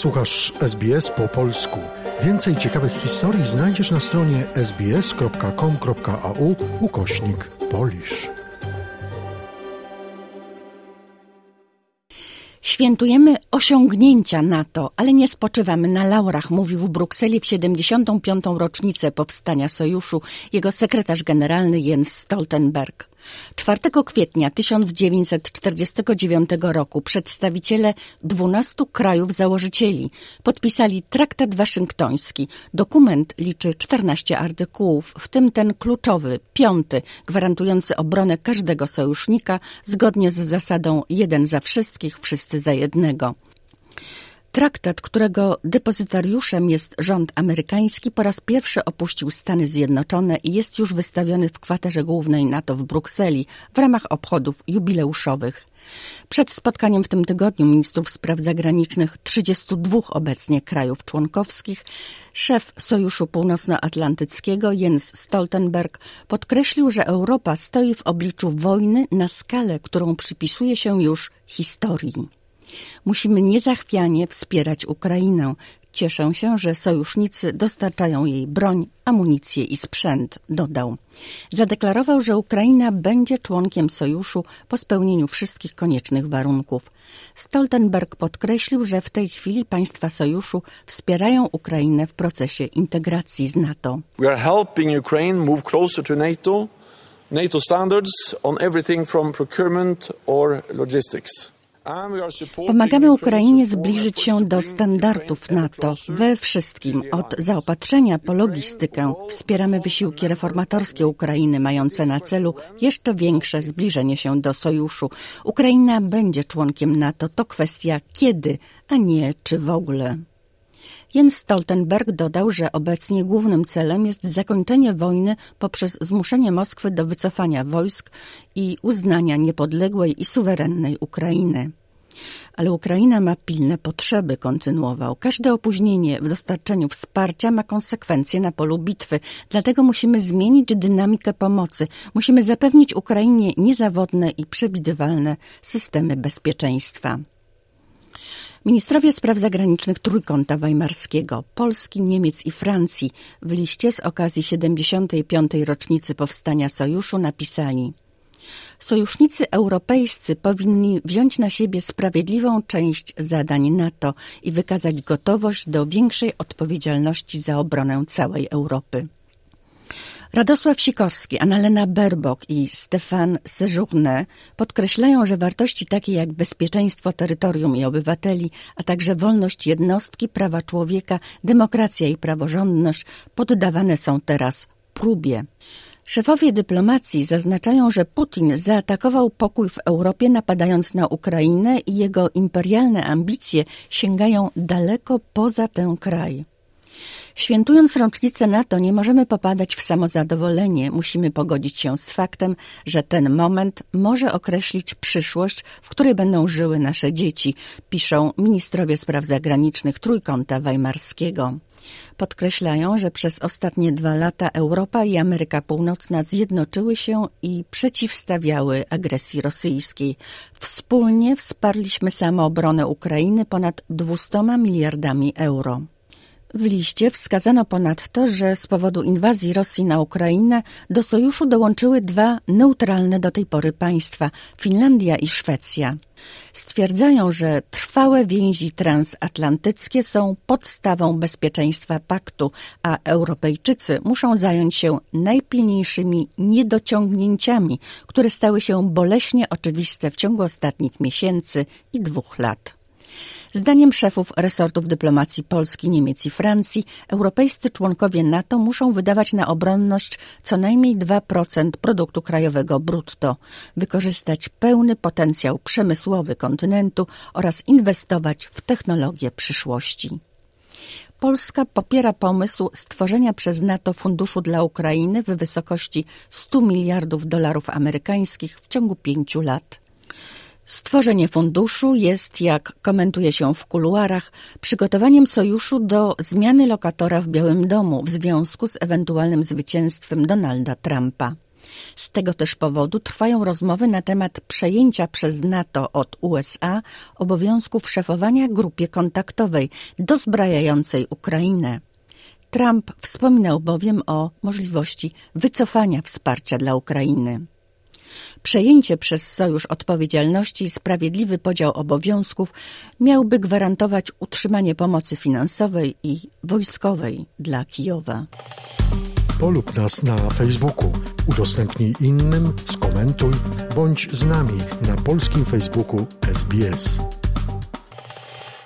Słuchasz SBS po polsku. Więcej ciekawych historii znajdziesz na stronie sbs.com.au/Polish. Świętujemy osiągnięcia NATO, ale nie spoczywamy na laurach, mówił w Brukseli w 75. rocznicę powstania Sojuszu jego sekretarz generalny Jens Stoltenberg. 4 kwietnia 1949 roku przedstawiciele 12 krajów założycieli podpisali Traktat Waszyngtoński. Dokument liczy 14 artykułów, w tym ten kluczowy, 5, gwarantujący obronę każdego sojusznika zgodnie z zasadą jeden za wszystkich, wszyscy za jednego. Traktat, którego depozytariuszem jest rząd amerykański, po raz pierwszy opuścił Stany Zjednoczone i jest już wystawiony w kwaterze głównej NATO w Brukseli w ramach obchodów jubileuszowych. Przed spotkaniem w tym tygodniu ministrów spraw zagranicznych 32 obecnie krajów członkowskich szef Sojuszu Północnoatlantyckiego Jens Stoltenberg podkreślił, że Europa stoi w obliczu wojny na skalę, którą przypisuje się już historii. Musimy niezachwianie wspierać Ukrainę. Cieszę się, że sojusznicy dostarczają jej broń, amunicję i sprzęt, dodał. Zadeklarował, że Ukraina będzie członkiem sojuszu po spełnieniu wszystkich koniecznych warunków. Stoltenberg podkreślił, że w tej chwili państwa sojuszu wspierają Ukrainę w procesie integracji z NATO. We are helping Ukraine move closer to NATO standards on everything from procurement or logistics. Pomagamy Ukrainie zbliżyć się do standardów NATO we wszystkim, od zaopatrzenia po logistykę. Wspieramy wysiłki reformatorskie Ukrainy, mające na celu jeszcze większe zbliżenie się do sojuszu. Ukraina będzie członkiem NATO. To kwestia kiedy, a nie czy w ogóle. Jens Stoltenberg dodał, że obecnie głównym celem jest zakończenie wojny poprzez zmuszenie Moskwy do wycofania wojsk i uznania niepodległej i suwerennej Ukrainy. Ale Ukraina ma pilne potrzeby, kontynuował. Każde opóźnienie w dostarczeniu wsparcia ma konsekwencje na polu bitwy. Dlatego musimy zmienić dynamikę pomocy. Musimy zapewnić Ukrainie niezawodne i przewidywalne systemy bezpieczeństwa. Ministrowie spraw zagranicznych Trójkąta Weimarskiego, Polski, Niemiec i Francji w liście z okazji 75. rocznicy powstania Sojuszu napisali: sojusznicy europejscy powinni wziąć na siebie sprawiedliwą część zadań NATO i wykazać gotowość do większej odpowiedzialności za obronę całej Europy. Radosław Sikorski, Annalena Baerbock i Stéphane Séjourné podkreślają, że wartości takie jak bezpieczeństwo terytorium i obywateli, a także wolność jednostki, prawa człowieka, demokracja i praworządność poddawane są teraz próbie. Szefowie dyplomacji zaznaczają, że Putin zaatakował pokój w Europie, napadając na Ukrainę i jego imperialne ambicje sięgają daleko poza ten kraj. Świętując rocznicę NATO, nie możemy popadać w samozadowolenie. Musimy pogodzić się z faktem, że ten moment może określić przyszłość, w której będą żyły nasze dzieci, piszą ministrowie spraw zagranicznych Trójkąta Weimarskiego. Podkreślają, że przez ostatnie 2 lata Europa i Ameryka Północna zjednoczyły się i przeciwstawiały agresji rosyjskiej. Wspólnie wsparliśmy samoobronę Ukrainy ponad 200 miliardami euro. W liście wskazano ponadto, że z powodu inwazji Rosji na Ukrainę do sojuszu dołączyły 2 neutralne do tej pory państwa – Finlandia i Szwecja. Stwierdzają, że trwałe więzi transatlantyckie są podstawą bezpieczeństwa paktu, a Europejczycy muszą zająć się najpilniejszymi niedociągnięciami, które stały się boleśnie oczywiste w ciągu ostatnich miesięcy i 2 lat. Zdaniem szefów resortów dyplomacji Polski, Niemiec i Francji, europejscy członkowie NATO muszą wydawać na obronność co najmniej 2% produktu krajowego brutto, wykorzystać pełny potencjał przemysłowy kontynentu oraz inwestować w technologie przyszłości. Polska popiera pomysł stworzenia przez NATO funduszu dla Ukrainy w wysokości $100 miliardów amerykańskich w ciągu 5 lat. Stworzenie funduszu jest, jak komentuje się w kuluarach, przygotowaniem sojuszu do zmiany lokatora w Białym Domu w związku z ewentualnym zwycięstwem Donalda Trumpa. Z tego też powodu trwają rozmowy na temat przejęcia przez NATO od USA obowiązków szefowania grupie kontaktowej dozbrajającej Ukrainę. Trump wspominał bowiem o możliwości wycofania wsparcia dla Ukrainy. Przejęcie przez Sojusz odpowiedzialności i sprawiedliwy podział obowiązków miałby gwarantować utrzymanie pomocy finansowej i wojskowej dla Kijowa. Polub nas na Facebooku, udostępnij innym, skomentuj, bądź z nami na polskim Facebooku SBS.